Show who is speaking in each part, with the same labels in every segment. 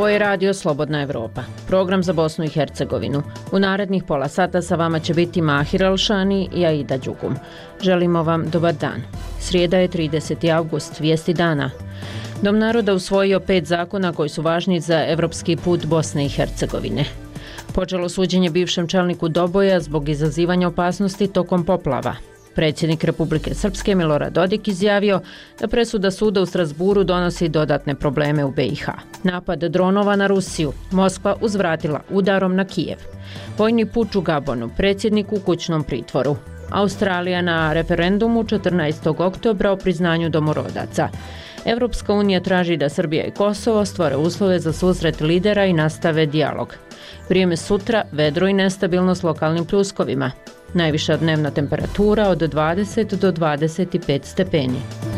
Speaker 1: Ovo je Radio Slobodna Evropa, program za Bosnu i Hercegovinu. U narednih pola sata sa vama će biti Mahir Alšani i Aida Đugum. Želimo vam dobar dan. Srijeda je 30. avgust, vijesti dana. Dom naroda usvojio 5 zakona koji su važni za evropski put Bosne i Hercegovine. Počelo suđenje bivšem čelniku Doboja zbog izazivanja opasnosti tokom poplava. Predsjednik Republike Srpske Milorad Dodik izjavio da presuda suda u Strasburu donosi dodatne probleme u BiH. Napad dronova na Rusiju, Moskva uzvratila udarom na Kijev. Vojni puč u Gabonu, predsjednik u kućnom pritvoru. Australija na referendumu 14. oktobra o priznanju domorodaca. Evropska unija traži da Srbija i Kosovo stvore uslove za susret lidera i nastave dijalog. Vrijeme sutra, vedro i nestabilno s lokalnim pljuskovima. Najviša dnevna temperatura od 20 do 25 stepeni.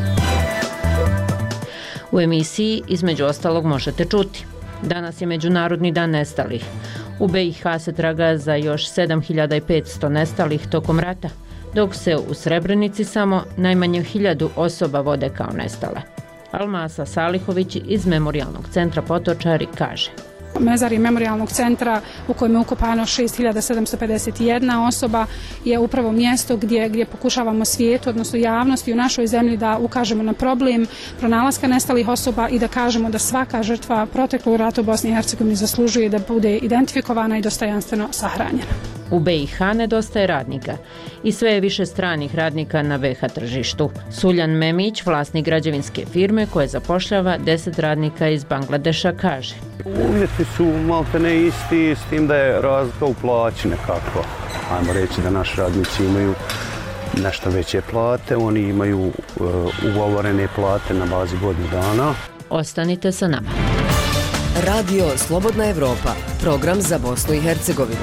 Speaker 1: U emisiji između ostalog možete čuti. Danas je Međunarodni dan nestalih. U BiH se traga za još 7500 nestalih tokom rata, dok se u Srebrenici samo najmanje 1000 osoba vode kao nestale. Almasa Salihović iz Memorijalnog centra Potočari kaže:
Speaker 2: Mezarij Memorijalnog centra u kojem je ukopano 6751 osoba je upravo mjesto gdje pokušavamo svijetu, odnosno javnosti u našoj zemlji da ukažemo na problem pronalaska nestalih osoba i da kažemo da svaka žrtva proteklog rata u Bosni i Hercegovini zaslužuje da bude identifikovana i dostojanstveno sahranjena.
Speaker 1: U BiH nedostaje radnika i sve je više stranih radnika na BiH tržištu. Suljan Memić, vlasnik građevinske firme koja zapošljava 10 radnika iz Bangladeša, kaže:
Speaker 3: Uvjeti su maltene isti, s tim da je razlika u plaći nekako. Ajmo reći da naši radnici imaju nešto veće plate, oni imaju ugovorene plate na bazi godinu dana.
Speaker 1: Ostanite sa nama.
Speaker 4: Radio Slobodna Evropa, program za Bosnu i Hercegovinu.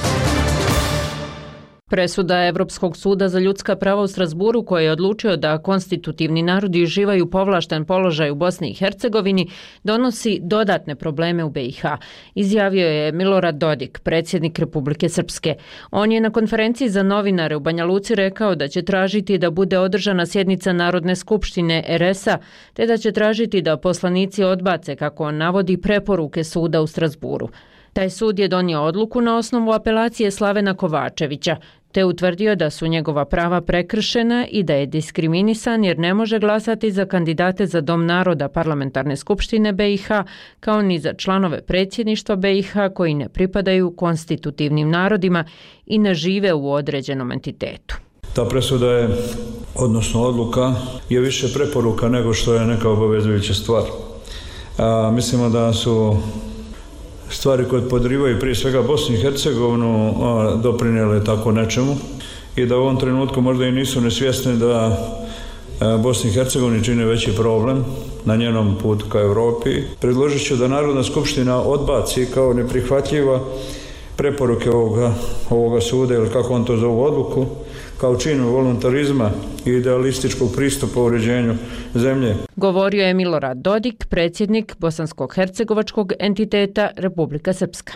Speaker 1: Presuda Evropskog suda za ljudska prava u Strasburu, koji je odlučio da konstitutivni narodi uživaju povlašten položaj u Bosni i Hercegovini, donosi dodatne probleme u BiH, izjavio je Milorad Dodik, predsjednik Republike Srpske. On je na konferenciji za novinare u Banja Luci rekao da će tražiti da bude održana sjednica Narodne skupštine RS-a, te da će tražiti da poslanici odbace, kako on navodi, preporuke suda u Strasburu. Taj sud je donio odluku na osnovu apelacije Slavena Kovačevića, te utvrdio da su njegova prava prekršena i da je diskriminisan jer ne može glasati za kandidate za Dom naroda Parlamentarne skupštine BiH, kao ni za članove predsjedništva BiH koji ne pripadaju konstitutivnim narodima i ne žive u određenom entitetu.
Speaker 5: Ta presuda je, odnosno odluka, je više preporuka nego što je neka obavezujuća stvar. Mislimo da su stvari koje podrivaju prije svega Bosnu i Hercegovinu doprinijele tako nečemu i da u ovom trenutku možda i nisu nesvjesni da Bosni i Hercegovini čini veći problem na njenom putu ka Europi. Predložit ću da Narodna skupština odbaci kao neprihvatljiva preporuke ovoga suda, ili kako on to zove, odluku, kao činu voluntarizma i idealističkog pristupa u uređenju zemlje.
Speaker 1: Govorio je Milorad Dodik, predsjednik bosansko-hercegovačkog entiteta Republika Srpska.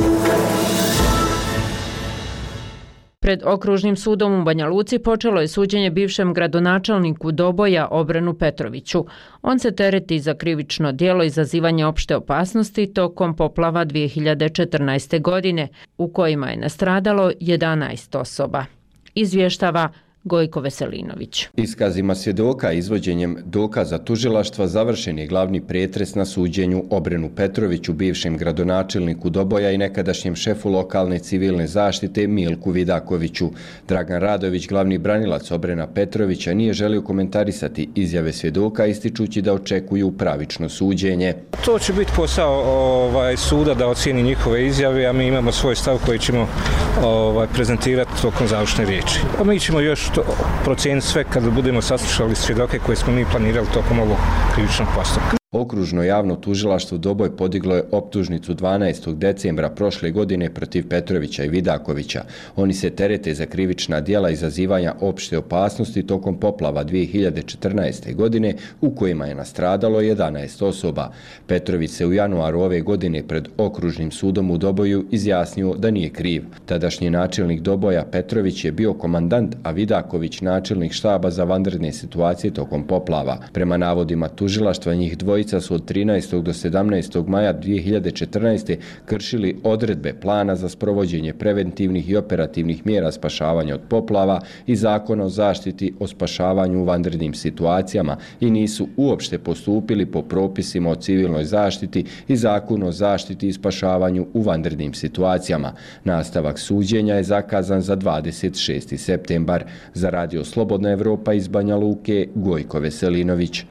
Speaker 1: Pred Okružnim sudom u Banja Luci počelo je suđenje bivšem gradonačelniku Doboja Obrenu Petroviću. On se tereti za krivično djelo izazivanja opšte opasnosti tokom poplava 2014. godine, u kojima je nastradalo 11 osoba. Izvještava Gojko Veselinović.
Speaker 6: Iskazima svjedoka i izvođenjem dokaza tužilaštva završen je glavni pretres na suđenju Obrenu Petroviću, bivšem gradonačelniku Doboja i nekadašnjem šefu lokalne civilne zaštite Milku Vidakoviću. Dragan Radović, glavni branilac Obrena Petrovića, nije želio komentarisati izjave svjedoka, ističući da očekuju pravično suđenje.
Speaker 7: To će biti posao suda da ocijeni njihove izjave, a mi imamo svoj stav koji ćemo prezentirati tokom završne riječi. A mi ćemo još procijeniti sve kada budemo saslušali svjedoke koje smo mi planirali tokom ovog krivičnog postupka.
Speaker 6: Okružno javno tužilaštvo Doboj podiglo je optužnicu 12. decembra prošle godine protiv Petrovića i Vidakovića. Oni se terete za krivična djela izazivanja opšte opasnosti tokom poplava 2014. godine u kojima je nastradalo 11 osoba. Petrović se u januaru ove godine pred Okružnim sudom u Doboju izjasnio da nije kriv. Tadašnji načelnik Doboja Petrović je bio komandant, a Vidaković načelnik štaba za vanredne situacije tokom poplava. Prema navodima tužilaštva, njih dvojica trojica su od 13. do 17. maja 2014. kršili odredbe plana za sprovođenje preventivnih i operativnih mjera spašavanja od poplava i Zakona o zaštiti o spašavanju u vanrednim situacijama i nisu uopšte postupili po propisima o civilnoj zaštiti i Zakonu o zaštiti i spašavanju u vanrednim situacijama. Nastavak suđenja je zakazan za 26. septembar. Za Radio Slobodna Evropa iz Banja Luke, Gojko Veselinović.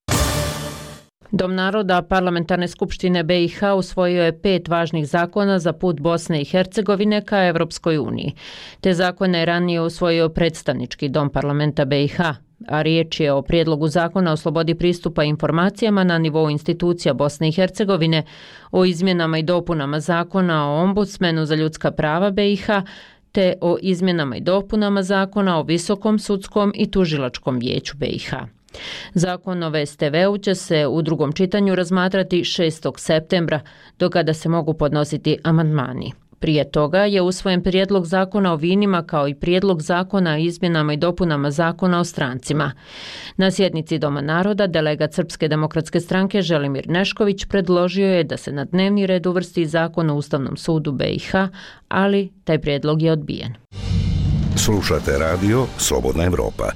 Speaker 1: Dom naroda Parlamentarne skupštine BiH usvojio je 5 važnih zakona za put Bosne i Hercegovine ka Evropskoj uniji. Te zakone je ranije usvojio predstavnički dom parlamenta BiH, a riječ je o prijedlogu zakona o slobodi pristupa informacijama na nivou institucija Bosne i Hercegovine, o izmjenama i dopunama zakona o ombudsmenu za ljudska prava BiH, te o izmjenama i dopunama zakona o Visokom sudskom i tužilačkom vijeću BiH. Zakon o VSTV-u će se u drugom čitanju razmatrati 6. septembra, do kada se mogu podnositi amandmani. Prije toga je usvojen prijedlog zakona o vinima kao i prijedlog zakona o izmjenama i dopunama zakona o strancima. Na sjednici Doma naroda delegat Srpske demokratske stranke Želimir Nešković predložio je da se na dnevni red uvrsti zakon o Ustavnom sudu BiH, ali taj prijedlog je odbijen.
Speaker 8: Slušate radio Slobodna Evropa.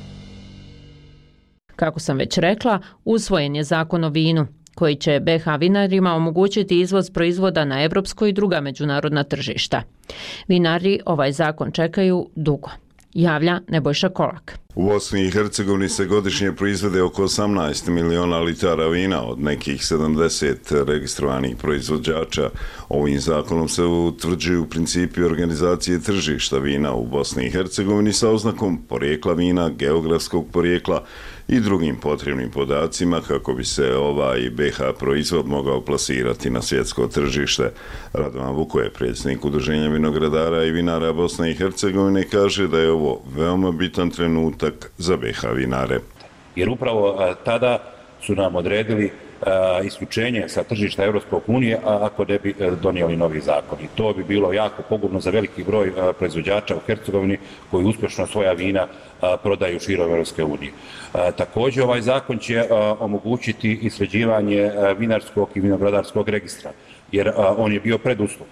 Speaker 1: Kako sam već rekla, usvojen je zakon o vinu, koji će BiH vinarima omogućiti izvoz proizvoda na evropsko i druga međunarodna tržišta. Vinari ovaj zakon čekaju dugo. Javlja Nebojša Kolak.
Speaker 9: U Bosni i Hercegovini se godišnje proizvede oko 18 miliona litara vina od nekih 70 registrovanih proizvođača. Ovim zakonom se utvrđuju principi organizacije tržišta vina u Bosni i Hercegovini sa oznakom porijekla vina, geografskog porijekla i drugim potrebnim podacima kako bi se ovaj BiH proizvod mogao plasirati na svjetsko tržište. Radovan Vukoje, predsjednik Udruženja vinogradara i vinara Bosne i Hercegovine, kaže da je ovo veoma bitan trenutak za BiH vinare.
Speaker 10: Jer upravo tada su nam odredili isključenje sa tržišta Evropskog unije ako ne bi donijeli novi zakon. I to bi bilo jako pogubno za veliki broj proizvođača u Hercegovini koji uspješno svoja vina prodaju širom Evropske unije. Također ovaj zakon će omogućiti i sređivanje vinarskog i vinogradarskog registra, jer on je bio preduslov.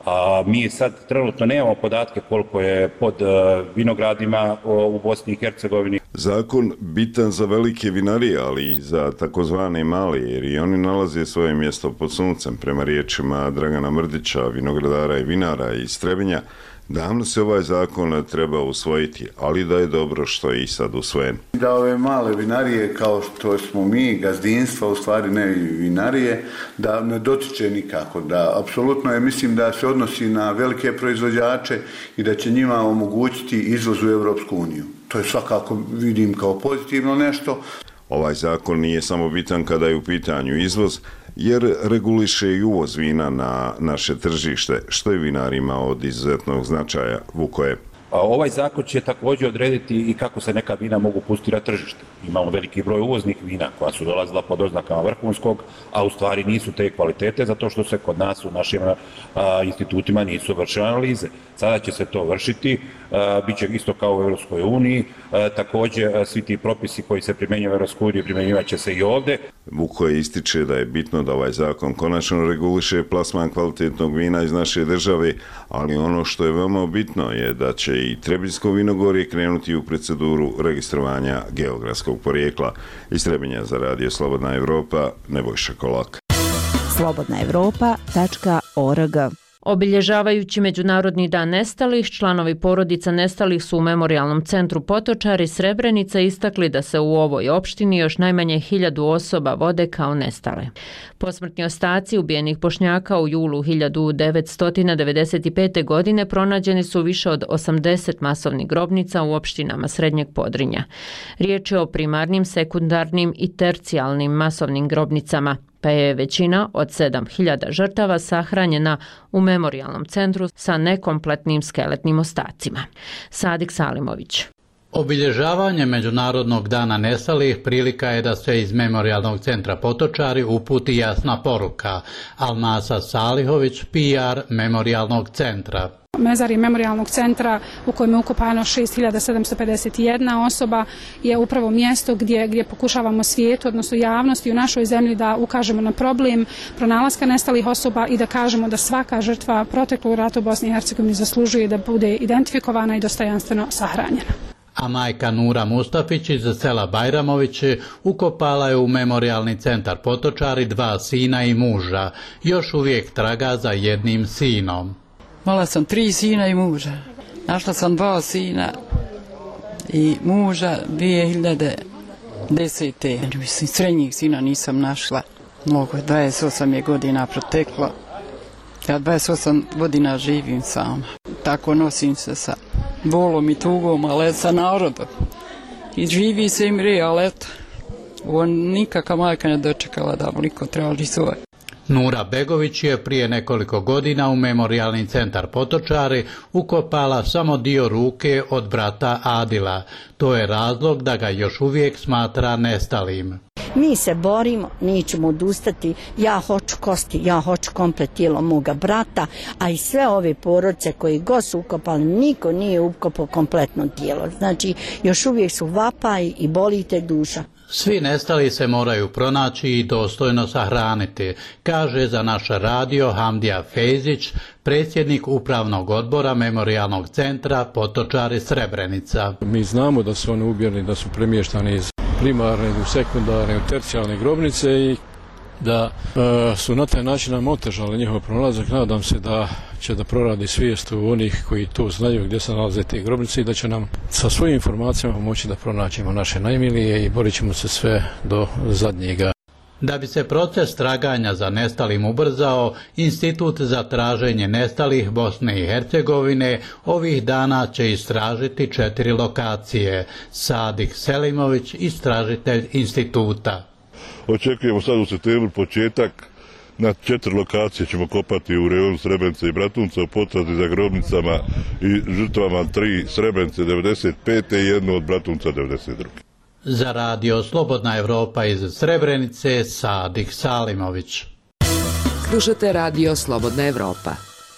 Speaker 10: Mi sad trenutno nemamo podatke koliko je pod vinogradima u Bosni i Hercegovini.
Speaker 9: Zakon bitan za velike vinarije, ali i za takozvane male, jer i oni nalaze svoje mjesto pod suncem. Prema riječima Dragana Mrdića, vinogradara i vinara iz Trebinja, davno se ovaj zakon treba usvojiti, ali da je dobro što je i sad usvojen.
Speaker 11: Da ove male vinarije, kao što smo mi, gazdinstva, u stvari ne vinarije, da ne dotiče nikako. Da, apsolutno je, mislim da se odnosi na velike proizvođače i da će njima omogućiti izvoz u Evropsku uniju. To je svakako, vidim, kao pozitivno nešto.
Speaker 9: Ovaj zakon nije samo bitan kada je u pitanju izvoz, jer reguliše i uvoz vina na naše tržište, što je vinarima od izuzetnog značaja. Vukoje.
Speaker 10: Ovaj zakon će također odrediti i kako se neka vina mogu pustiti na tržište. Imamo veliki broj uvoznih vina koja su dolazila pod oznakama vrhunskog, a u stvari nisu te kvalitete zato što se kod nas u našim institutima nisu vršile analize. Sada će se to vršiti, bit će isto kao u Evropskoj uniji, također svi ti propisi koji se primjenjuju u Evropskoj uniji primjenjivat će se i ovdje.
Speaker 9: Vukoje ističe da je bitno da ovaj zakon konačno reguliše plasman kvalitetnog vina iz naše države, ali ono što je veoma bitno je da će i Trebinjsko vinogorje krenuti u proceduru registrovanja geografskog porijekla. Iz Trebinja za Radio Slobodna Evropa, Nebojša Kolak.
Speaker 12: slobodnaevropa.org.
Speaker 1: Obilježavajući Međunarodni dan nestalih, članovi porodica nestalih su u Memorijalnom centru Potočari Srebrenica istakli da se u ovoj opštini još najmanje 1000 osoba vode kao nestale. Posmrtni ostaci ubijenih Bošnjaka u julu 1995. godine pronađeni su više od 80 masovnih grobnica u opštinama Srednjeg Podrinja. Riječ je o primarnim, sekundarnim i tercijalnim masovnim grobnicama, pa je većina od 7000 žrtava sahranjena u Memorijalnom centru sa nekompletnim skeletnim ostacima. Sadik Salimović.
Speaker 12: Obilježavanje Međunarodnog dana nestalih prilika je da se iz Memorijalnog centra Potočari uputi jasna poruka. Almasa Salihović, PR Memorijalnog centra.
Speaker 2: Mezarje Memorijalnog centra u kojem je ukopano 6751 osoba je upravo mjesto gdje pokušavamo svijetu, odnosno javnosti u našoj zemlji da ukažemo na problem pronalaska nestalih osoba i da kažemo da svaka žrtva proteklog rata u Bosni i Hercegovini zaslužuje da bude identifikovana i dostojanstveno sahranjena.
Speaker 12: A majka Nura Mustafić iz sela Bajramović ukopala je u Memorijalni centar Potočari 2 sina i muža. Još uvijek traga za jednim sinom.
Speaker 13: Imala sam 3 sina i muža. Našla sam 2 sina i muža 2010. Mislim, srednjih sina nisam našla. Mnogo, 28 je godina proteklo. Ja 28 godina živim sama. Tako nosim se sa bolom i tugom, ali sa narodom. I živi se i mre, ali eto, on nikakva majka ne dočekala da mu niko traži svoje.
Speaker 12: Nura Begović je prije nekoliko godina u Memorijalni centar Potočari ukopala samo dio ruke od brata Adila. To je razlog da ga još uvijek smatra nestalim.
Speaker 14: Mi se borimo, nećemo odustati, ja hoću kosti, ja hoću komplet tijelo moga brata, a i sve ove porodice koji god su ukopali, niko nije ukopao kompletno tijelo. Znači, još uvijek su vapaji i boli te duša.
Speaker 12: Svi nestali se moraju pronaći i dostojno sahraniti, kaže za naš radio Hamdija Fejzić, predsjednik upravnog odbora Memorijalnog centra Potočari Srebrenica.
Speaker 15: Mi znamo da su oni ubijeni, da su premještani iz primarne, u sekundarne, u tercijalne grobnice i da su na taj način nam otežali njihov pronalazak. Nadam se da će da proradi svijest u onih koji to znaju gdje se nalaze te grobnice i da će nam sa svojim informacijama moći da pronaćemo naše najmilije i borit ćemo se sve do zadnjega.
Speaker 12: Da bi se proces traganja za nestalim ubrzao, Institut za traženje nestalih Bosne i Hercegovine ovih dana će istražiti 4 lokacije. Sadik Selimović, istražitelj instituta.
Speaker 16: Očekujemo sad u septembru početak. Na 4 lokacije ćemo kopati u rejonu Srebrenice i Bratunca u potrazi za grobnicama i žrtvama 3 Srebrenice 95. i 1 od Bratunca 92.
Speaker 12: Za radio Slobodna Evropa iz Srebrenice, Sadik Salimović.
Speaker 4: Slušate radio Slobodna Evropa.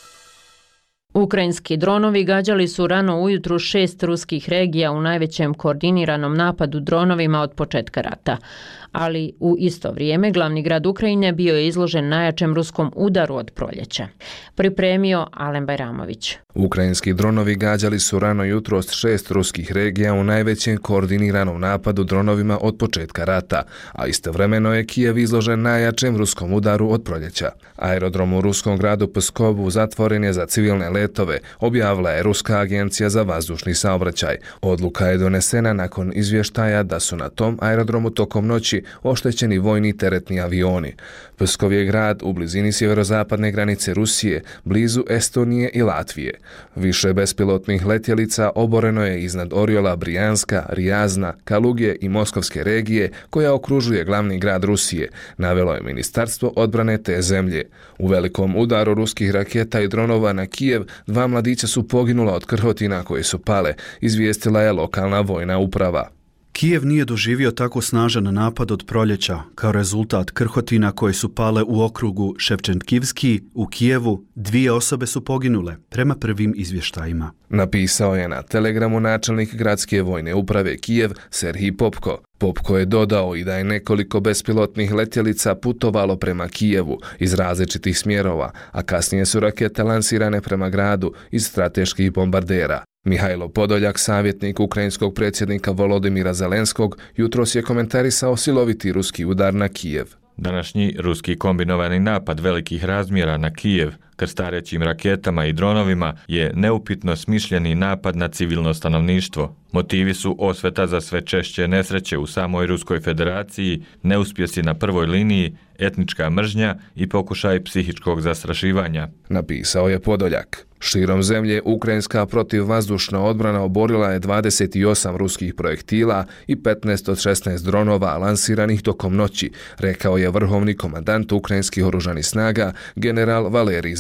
Speaker 1: Ukrajinski dronovi gađali su rano ujutru 6 ruskih regija u najvećem koordiniranom napadu dronovima od početka rata. Ali u isto vrijeme glavni grad Ukrajine bio je izložen najjačem ruskom udaru od proljeća. Pripremio Alen Bajramović.
Speaker 17: Ukrajinski dronovi gađali su rano jutros 6 ruskih regija u najvećem koordiniranom napadu dronovima od početka rata, a istovremeno je Kijev izložen najjačem ruskom udaru od proljeća. Aerodrom u ruskom gradu Pskovu zatvoren je za civilne letove, objavila je Ruska agencija za vazdušni saobraćaj. Odluka je donesena nakon izvještaja da su na tom aerodromu tokom noći oštećeni vojni teretni avioni. Pskov je grad u blizini sjeverozapadne granice Rusije, blizu Estonije i Latvije. Više bespilotnih letjelica oboreno je iznad Oriola, Brijanska, Rijazna, Kalugje i Moskovske regije koja okružuje glavni grad Rusije, navelo je Ministarstvo odbrane te zemlje. U velikom udaru ruskih raketa i dronova na Kijev 2 mladića su poginula od krhotina koje su pale, izvijestila je lokalna vojna uprava.
Speaker 18: Kijev nije doživio tako snažan napad od proljeća. Kao rezultat krhotina koje su pale u okrugu Ševčenkivski u Kijevu, 2 osobe su poginule, prema prvim izvještajima.
Speaker 17: Napisao je na Telegramu načelnik gradske vojne uprave Kijev Serhij Popko. Popko je dodao i da je nekoliko bespilotnih letjelica putovalo prema Kijevu iz različitih smjerova, a kasnije su rakete lansirane prema gradu iz strateških bombardera. Mihajlo Podoljak, savjetnik ukrajinskog predsjednika Volodimira Zelenskog, jutros je komentarisao siloviti ruski udar na Kijev.
Speaker 19: Današnji ruski kombinovani napad velikih razmjera na Kijev krstarećim raketama i dronovima je neupitno smišljeni napad na civilno stanovništvo. Motivi su osveta za sve češće nesreće u samoj Ruskoj federaciji, neuspjesi na prvoj liniji, etnička mržnja i pokušaj psihičkog zastrašivanja.
Speaker 17: Napisao je Podoljak. Širom zemlje ukrajinska protivvazdušna odbrana oborila je 28 ruskih projektila i 15 od 16 dronova lansiranih tokom noći, rekao je vrhovni komandant ukrajinskih oružanih snaga general Valerij Zaluzhnij.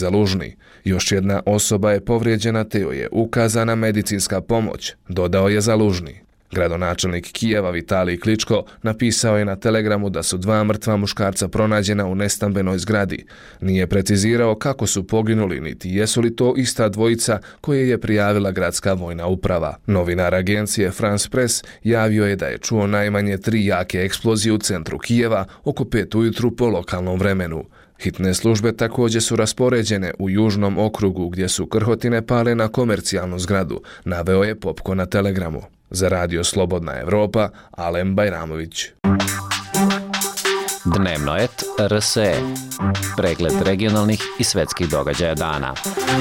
Speaker 17: Zalužni. Još jedna osoba je povrijeđena te joj je ukazana medicinska pomoć, dodao je Zalužni. Gradonačelnik Kijeva Vitalij Kličko napisao je na Telegramu da su 2 mrtva muškarca pronađena u nestambenoj zgradi. Nije precizirao kako su poginuli niti jesu li to ista dvojica koje je prijavila gradska vojna uprava. Novinar agencije France Press javio je da je čuo najmanje 3 jake eksplozije u centru Kijeva oko 5 ujutru po lokalnom vremenu. Hitne službe također su raspoređene u južnom okrugu gdje su krhotine pale na komercijalnu zgradu, naveo je Popko na Telegramu. Za Radio Slobodna Evropa, Alem Bajramović.
Speaker 20: Dnevnoet RSE. Pregled regionalnih i svetskih događaja dana.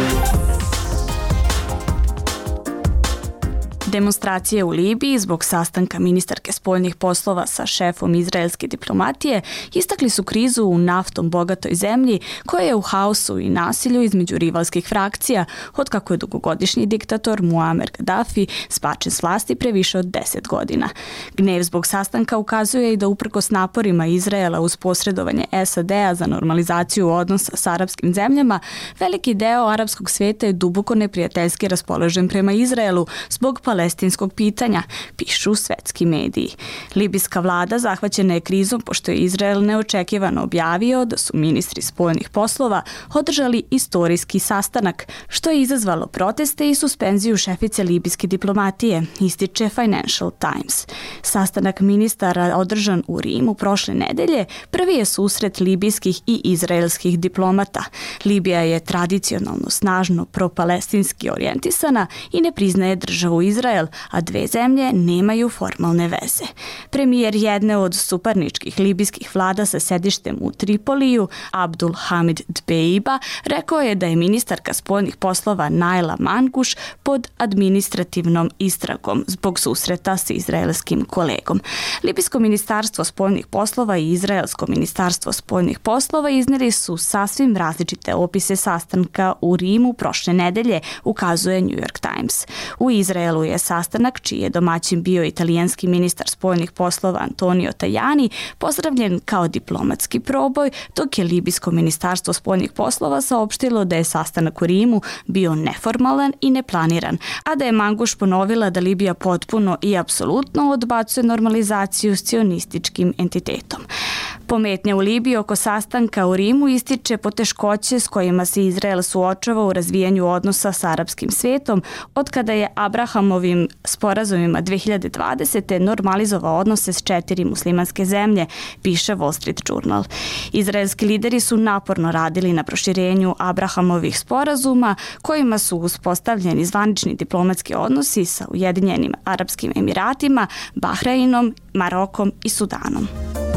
Speaker 21: Demonstracije u Libiji zbog sastanka ministarke spoljnih poslova sa šefom izraelske diplomatije istakli su krizu u naftom bogatoj zemlji koja je u haosu i nasilju između rivalskih frakcija otkako je dugogodišnji diktator Muammar Gaddafi spačen s vlasti pre više od 10 godina. Gnev zbog sastanka ukazuje i da uprkos naporima Izraela uz posredovanje SAD-a za normalizaciju odnosa s arapskim zemljama, veliki deo arapskog sveta je duboko neprijateljski raspoložen prema Izraelu zbog palestinskog pitanja, pišu svetski mediji. Libijska vlada zahvaćena je krizom pošto je Izrael neočekivano objavio da su ministri spoljnih poslova održali istorijski sastanak, što je izazvalo proteste i suspenziju šefice libijske diplomatije, ističe Financial Times. Sastanak ministara održan u Rimu prošle nedelje prvi je susret libijskih i izraelskih diplomata. Libija je tradicionalno snažno propalestinski orijentisana i ne priznaje državu Izrael, a 2 zemlje nemaju formalne veze. Premijer jedne od suparničkih libijskih vlada sa sedištem u Tripoliju, Abdul Hamid Dbeiba, rekao je da je ministarka spoljnih poslova Naila Manguš pod administrativnom istragom zbog susreta s izraelskim kolegom. Libijsko ministarstvo spoljnih poslova i Izraelsko ministarstvo spoljnih poslova iznijeli su sasvim različite opise sastanka u Rimu prošle nedelje, ukazuje New York Times. U Izraelu je sastanak, čiji je domaćin bio italijanski ministar spoljnih poslova Antonio Tajani, pozdravljen kao diplomatski proboj, dok je libijsko ministarstvo spoljnih poslova saopštilo da je sastanak u Rimu bio neformalan i neplaniran, a da je Manguš ponovila da Libija potpuno i apsolutno odbacuje normalizaciju s cionističkim entitetom. Pometnja u Libiji oko sastanka u Rimu ističe poteškoće s kojima se Izrael suočava u razvijanju odnosa s arapskim svijetom od kada je Abrahamovim sporazumima 2020. normalizovao odnose s 4 muslimanske zemlje, piše Wall Street Journal. Izraelski lideri su naporno radili na proširenju Abrahamovih sporazuma kojima su uspostavljeni zvanični diplomatski odnosi sa Ujedinjenim Arapskim Emiratima, Bahreinom, Marokom i Sudanom.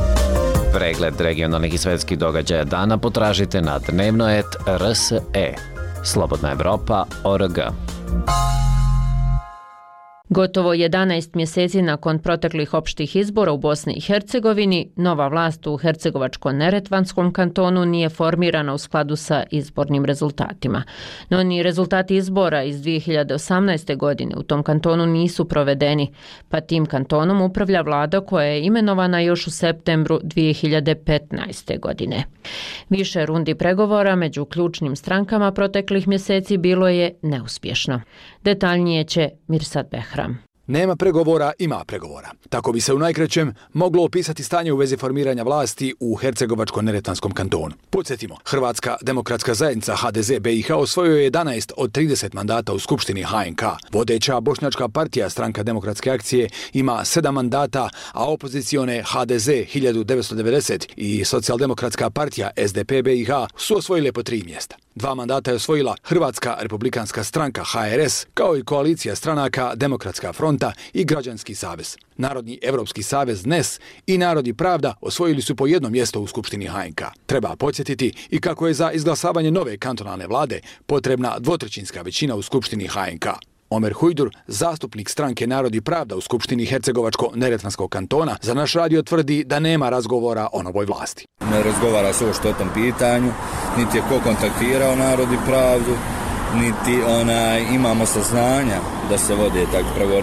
Speaker 20: Pregled regionalnih i svetskih događaja dana potražite na Dnevnoet RSE. Slobodna Evropa.org.
Speaker 1: Gotovo 11 mjeseci nakon proteklih opštih izbora u Bosni i Hercegovini, nova vlast u Hercegovačko-Neretvanskom kantonu nije formirana u skladu sa izbornim rezultatima. No ni rezultati izbora iz 2018. godine u tom kantonu nisu provedeni, pa tim kantonom upravlja vlada koja je imenovana još u septembru 2015. godine. Više rundi pregovora među ključnim strankama proteklih mjeseci bilo je neuspješno. Detaljnije će Mirsad Behram.
Speaker 22: Nema pregovora, ima pregovora. Tako bi se u najkraćem moglo opisati stanje u vezi formiranja vlasti u Hercegovačko-Neretvanskom kantonu. Podsjetimo, Hrvatska demokratska zajednica HDZ BiH osvojio je 11 od 30 mandata u Skupštini HNK. Vodeća Bošnjačka partija Stranka demokratske akcije ima 7 mandata, a opozicione HDZ 1990 i Socijaldemokratska partija SDP BiH su osvojile po 3 mjesta. 2 mandata je osvojila Hrvatska republikanska stranka HRS, kao i koalicija stranaka Demokratska fronta i Građanski savez. Narodni evropski savez NES i Narod i pravda osvojili su po 1 mjesto u Skupštini HNK. Treba podsjetiti i kako je za izglasavanje nove kantonalne vlade potrebna 2/3 većina u Skupštini HNK. Omer Hujdur, zastupnik stranke Narod i pravda u Skupštini Hercegovačko-Neretvanskog kantona, za naš radio tvrdi da nema razgovora o novoj vlasti.
Speaker 23: Ne razgovara se uopšte o tom pitanju, niti je ko kontaktirao Narod i pravdu, niti imamo saznanja da se vode takvi pregovori.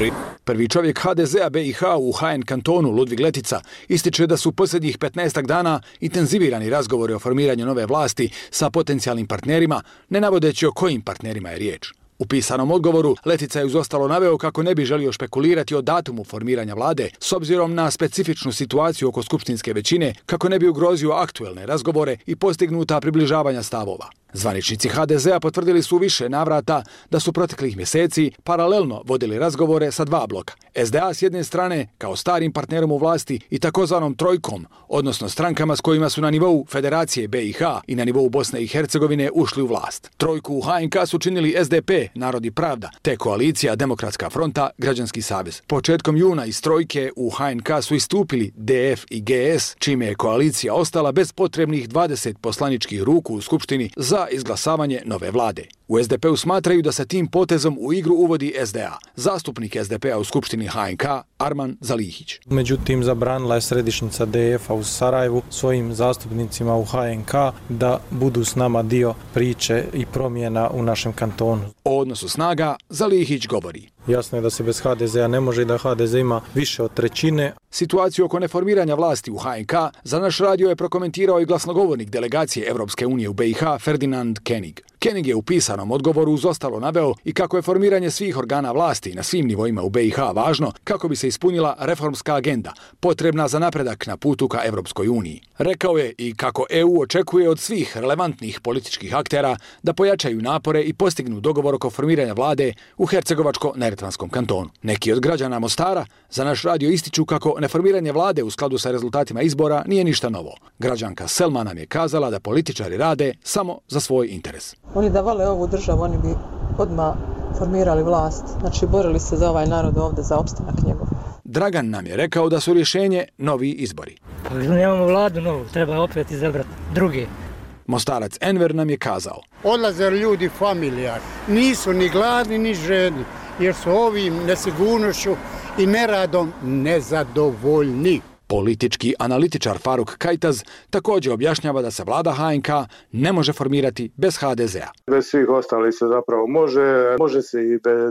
Speaker 22: Prvi čovjek HDZ-a BiH u HN kantonu Ludvig Letica ističe da su posljednjih 15 dana intenzivirani razgovori o formiranju nove vlasti sa potencijalnim partnerima, ne navodeći o kojim partnerima je riječ. U pisanom odgovoru Letica je uz ostalo naveo kako ne bi želio špekulirati o datumu formiranja vlade s obzirom na specifičnu situaciju oko skupštinske većine, kako ne bi ugrozio aktuelne razgovore i postignuta približavanja stavova. Zvaničnici HDZ-a potvrdili su više navrata da su proteklih mjeseci paralelno vodili razgovore sa dva bloka. SDA s jedne strane kao starim partnerom u vlasti i takozvanom trojkom, odnosno strankama s kojima su na nivou Federacije BiH i na nivou Bosne i Hercegovine ušli u vlast. Trojku u HNK su činili SDP, Narod i Pravda, te koalicija Demokratska fronta, Građanski savez. Početkom juna iz trojke u HNK su istupili DF i GS, čime je koalicija ostala bez potrebnih 20 poslaničkih ruku u Skupštini za izglasavanje nove vlade. U SDP-u smatraju da se tim potezom u igru uvodi SDA. Zastupnik SDP-a u Skupštini HNK Arman Zalihić.
Speaker 3: Međutim, zabranila je središnjica DF-a u Sarajevu svojim zastupnicima u HNK da budu s nama dio priče i promjena u našem kantonu.
Speaker 22: O odnosu snaga Zalihić govori.
Speaker 3: Jasno je da se bez HDZ-a ne može i da HDZ ima više od trećine.
Speaker 22: Situaciju oko neformiranja vlasti u HNK za naš radio je prokomentirao i glasnogovornik delegacije Evropske unije u BiH Ferdinand Kenig. Kenig je u pisanom odgovoru uz ostalo naveo i kako je formiranje svih organa vlasti na svim nivoima u BiH važno kako bi se ispunila reformska agenda potrebna za napredak na putu ka Evropskoj uniji. Rekao je i kako EU očekuje od svih relevantnih političkih aktera da pojačaju napore i postignu dogovor oko formiranja vlade u Hercegovačko-Neretvanskom kantonu. Neki od građana Mostara za naš radio ističu kako neformiranje vlade u skladu sa rezultatima izbora nije ništa novo. Građanka Selma nam je kazala da političari rade samo za svoj interes.
Speaker 5: Oni da vole ovu državu, oni bi odmah formirali vlast. Znači, borili se za ovaj narod ovdje, za opstanak njegov.
Speaker 22: Dragan nam je rekao da su rješenje novi izbori.
Speaker 7: Nemamo vladu novu, treba opet izabrati druge.
Speaker 22: Mostarac Enver nam je kazao.
Speaker 24: Odlaze ljudi familijar, nisu ni gladni ni žedni, jer su ovim nesigurnošću i neradom nezadovoljni.
Speaker 22: Politički analitičar Faruk Kajtaz također objašnjava da se vlada HNK ne može formirati bez HDZ-a.
Speaker 25: Bez svih ostalih se zapravo može se i bez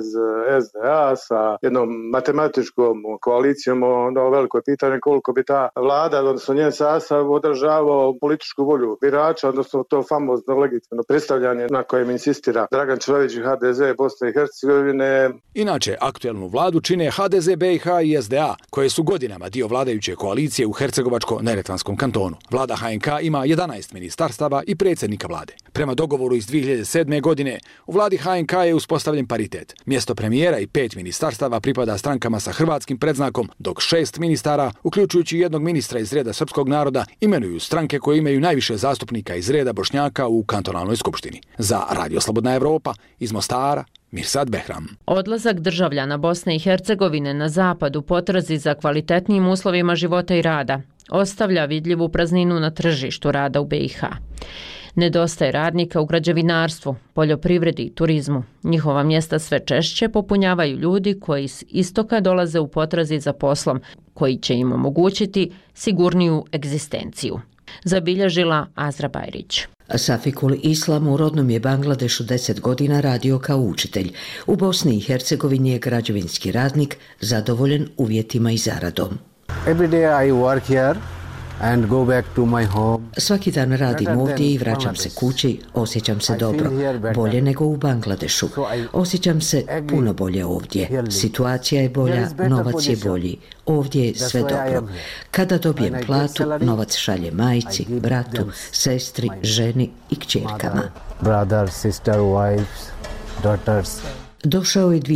Speaker 25: SDA sa jednom matematičkom koalicijom. Ono veliko je pitanje koliko bi ta vlada, odnosno njen sastav održavao političku volju birača, odnosno to famozno legitimno predstavljanje na kojem insistira Dragan Čović i HDZ Bosne i Hercegovine.
Speaker 22: Inače, aktuelnu vladu čine HDZ BiH i SDA, koje su godinama dio vladajuće koalicije u Hercegovačko-Neretvanskom kantonu. Vlada HNK ima 11 ministarstava i predsjednika vlade. Prema dogovoru iz 2007. godine, u vladi HNK je uspostavljen paritet. Mjesto premijera i 5 ministarstava pripada strankama sa hrvatskim predznakom, dok 6 ministara, uključujući jednog ministra iz reda srpskog naroda, imenuju stranke koje imaju najviše zastupnika iz reda Bošnjaka u kantonalnoj skupštini. Za Radio Slobodna Evropa, iz Mostara, Mirsad Behram.
Speaker 1: Odlazak državljana Bosne i Hercegovine na zapad u potrazi za kvalitetnijim uslovima života i rada ostavlja vidljivu prazninu na tržištu rada u BiH. Nedostaje radnika u građevinarstvu, poljoprivredi i turizmu. Njihova mjesta sve češće popunjavaju ljudi koji s istoka dolaze u potrazi za poslom koji će im omogućiti sigurniju egzistenciju. Zabilježila Azra Bajrić.
Speaker 26: Safikul Islam u rodnom je Bangladešu 10 godina radio kao učitelj. U Bosni i Hercegovini je građevinski radnik zadovoljen uvjetima i zaradom.
Speaker 27: Every day I work here and go back to my home.
Speaker 26: Svaki dan radim ovdje i vraćam se kući, osjećam se dobro, bolje nego u Bangladešu. Osjećam se puno bolje ovdje. Situacija je bolja, novac je bolji. Ovdje je sve dobro. Kada dobijem platu, novac šalje majci, bratu, sestri, ženi i kćerkama.
Speaker 27: Brother, sister, wives, daughters.
Speaker 26: Došao je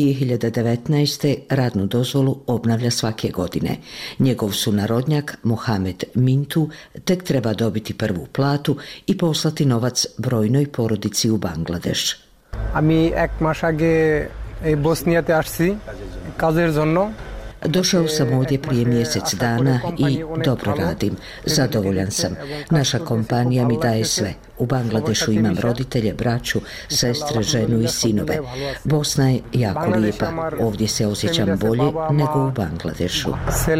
Speaker 26: 2019. radnu dozvolu obnavlja svake godine. Njegov sunarodnjak Mohamed Mintu tek treba dobiti prvu platu i poslati novac brojnoj porodici u Bangladeš.
Speaker 7: Ami ek maস আগে এই বসনিয়াতে আসছি কাজের জন্য.
Speaker 26: Došao sam ovdje prije mjesec dana i dobro radim. Zadovoljan sam. Naša kompanija mi daje sve. U Bangladešu imam roditelje, braću, sestre, ženu i sinove. Bosna je jako lijepa. Ovdje se osjećam bolje nego u Bangladešu.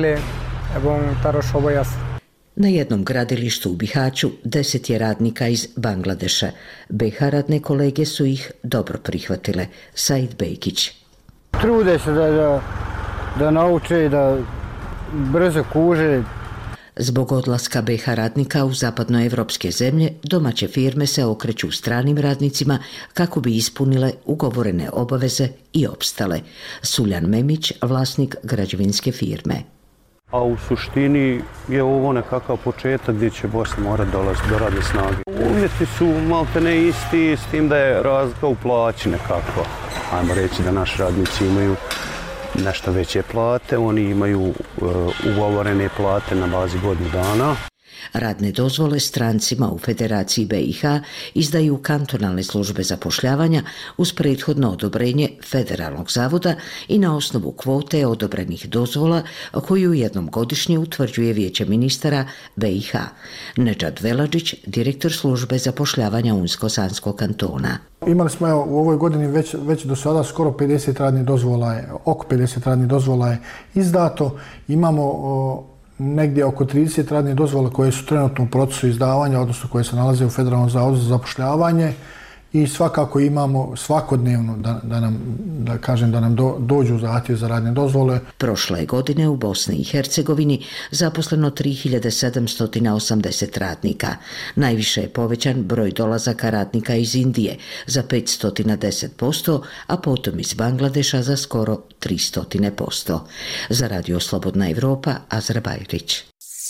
Speaker 26: Na jednom gradilištu u Bihaću 10 je radnika iz Bangladeša. BiH radne kolege su ih dobro prihvatile. Said Bejkić.
Speaker 27: Trude se da da nauče da brzo kuže.
Speaker 26: Zbog odlaska BiH radnika u zapadnoevropske zemlje, domaće firme se okreću stranim radnicima kako bi ispunile ugovorene obaveze i opstale. Suljan Memić, vlasnik građevinske firme.
Speaker 2: A u suštini je ovo nekakav početak gdje će Bosna morati dolaziti do radne snage. Uvjeti su maltene isti, s tim da je razlika u plaći nekako. Ajmo reći da naši radnici imaju nešto veće plate, oni imaju ugovorene plate na bazi godinu dana.
Speaker 26: Radne dozvole strancima u Federaciji BiH izdaju kantonalne službe zapošljavanja uz prethodno odobrenje Federalnog zavoda i na osnovu kvote odobrenih dozvola koju jednom godišnje utvrđuje Vijeće ministara BiH. Nedžad Veladžić, direktor službe zapošljavanja Unsko-Sanskog kantona.
Speaker 6: Imali smo u ovoj godini već do sada skoro 50 radnih dozvola, oko 50 radnih dozvola je izdato. Imamo negdje oko 30 radnih dozvola koje su trenutno u procesu izdavanja, odnosno koje se nalaze u Federalnom zavodu za zapošljavanje i svakako imamo svakodnevno da nam dođu zahtjev za radne dozvole.
Speaker 26: Prošle godine u Bosni i Hercegovini zaposleno 3780 radnika. Najviše je povećan broj dolazaka radnika iz Indije za 510%, a potom iz Bangladeša za skoro 300%. Za Radio Slobodna Evropa, Azra Bajrić.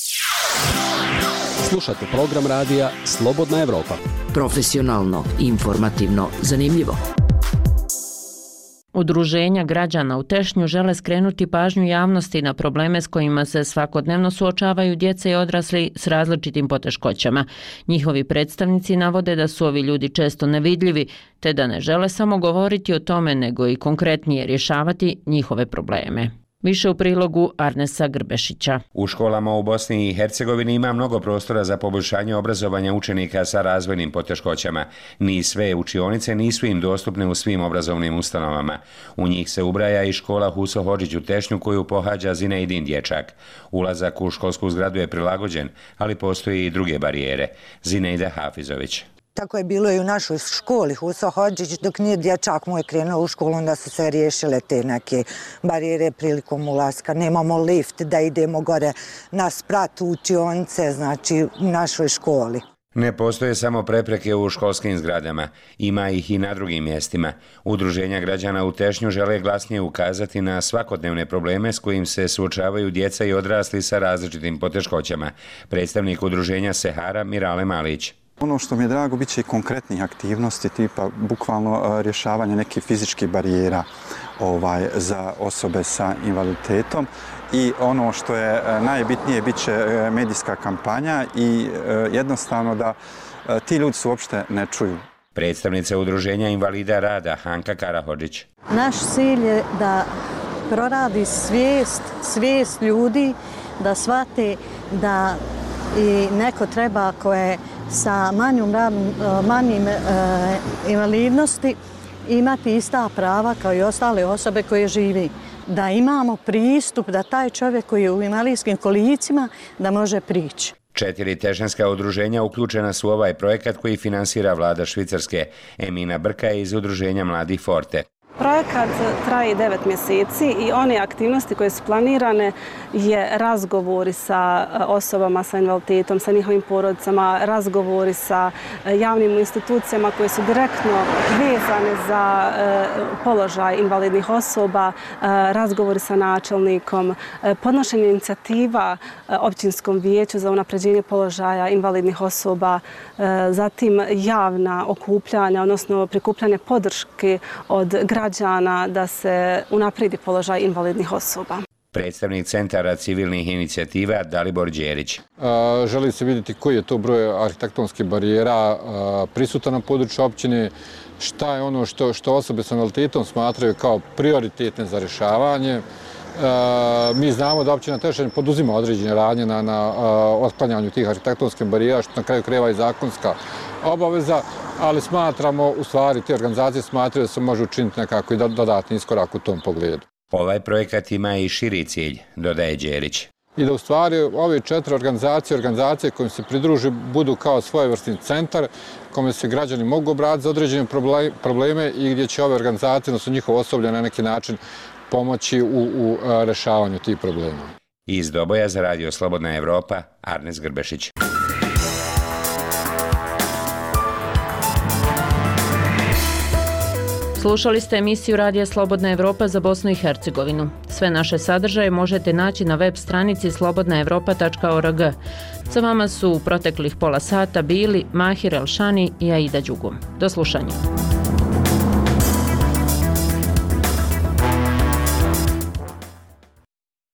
Speaker 8: Slušate program radija Slobodna Evropa.
Speaker 26: Profesionalno, informativno, zanimljivo.
Speaker 1: Udruženja građana u Tešnju žele skrenuti pažnju javnosti na probleme s kojima se svakodnevno suočavaju djeca i odrasli s različitim poteškoćama. Njihovi predstavnici navode da su ovi ljudi često nevidljivi, te da ne žele samo govoriti o tome, nego i konkretnije rješavati njihove probleme. Više u prilogu Arnesa Grbešića.
Speaker 9: U školama u Bosni i Hercegovini ima mnogo prostora za poboljšanje obrazovanja učenika sa razvojnim poteškoćama. Ni sve učionice nisu im dostupne u svim obrazovnim ustanovama. U njih se ubraja i škola Huso Hodžić u Tešnju koju pohađa Zinejdin dječak. Ulazak u školsku zgradu je prilagođen, ali postoji i druge barijere. Zinejda Hafizović.
Speaker 10: Tako je bilo i u našoj školi Huso Hodžić, dok nije dječak moj krenuo u školu, onda su se riješile te neke barijere prilikom ulaska. Nemamo lift da idemo gore na sprat u učionice, znači u našoj školi.
Speaker 9: Ne postoje samo prepreke u školskim zgradama, ima ih i na drugim mjestima. Udruženja građana u Tešnju žele glasnije ukazati na svakodnevne probleme s kojim se suočavaju djeca i odrasli sa različitim poteškoćama. Predstavnik udruženja Sehara Mirale Malić.
Speaker 11: Ono što mi je drago, bit će i konkretnih aktivnosti, tipa bukvalno rješavanje nekih fizičkih barijera za osobe sa invaliditetom. I ono što je najbitnije, bit će medijska kampanja i jednostavno da ti ljudi se uopšte ne čuju.
Speaker 9: Predstavnica udruženja invalida rada Hanka Karahodžić.
Speaker 13: Naš cilj je da proradi svijest ljudi, da shvate da i neko treba koje sa manjim invalidnosti imati ista prava kao i ostale osobe koje živi. Da imamo pristup da taj čovjek koji je u invalidskim kolicima da može prići.
Speaker 9: 4 tešnjanska udruženja uključena su u ovaj projekat koji finansira vlada Švicarske. Emina Brka je iz udruženja Mladih Forte.
Speaker 28: Projekat traje 9 mjeseci i one aktivnosti koje su planirane je razgovori sa osobama sa invaliditetom, sa njihovim porodicama, razgovori sa javnim institucijama koje su direktno vezane za položaj invalidnih osoba, razgovori sa načelnikom, podnošenje inicijativa općinskom vijeću za unapređenje položaja invalidnih osoba, zatim javna okupljanja, odnosno prikupljanje podrške od građana da se unaprijedi položaj invalidnih osoba.
Speaker 9: Predstavnik Centara civilnih inicijativa Dalibor Đerić.
Speaker 15: Želi se vidjeti koji je to broj arhitektonskih barijera prisutan na području općine, šta je ono što osobe sa invaliditetom smatraju kao prioritetne za rješavanje. Mi znamo da općina Tešanj poduzima određene radnje na otklanjanju tih arhitektonskih barijera, što na kraju krajeva i zakonska obaveza, ali smatramo, u stvari, te organizacije smatraju da se može učiniti nekako i dodatni iskorak u tom pogledu.
Speaker 9: Ovaj projekat ima i širi cilj, dodaje Đerić.
Speaker 15: I da u stvari ove 4 organizacije kojim se pridruži budu kao svojevrsni centar kome se građani mogu obratiti za određene probleme i gdje će ove organizacije, odnosno njihovo osoblje na neki način
Speaker 4: pomoći u rešavanju tih problema.
Speaker 9: Iz Doboja za Radio Slobodna Evropa, Arnes Grbešić.
Speaker 1: Slušali ste emisiju Radija Slobodna Evropa za Bosnu i Hercegovinu. Sve naše sadržaje možete naći na web stranici slobodnaevropa.org. Sa vama su u proteklih pola sata bili Mahir Elšani i Aida Đugum. Do slušanja.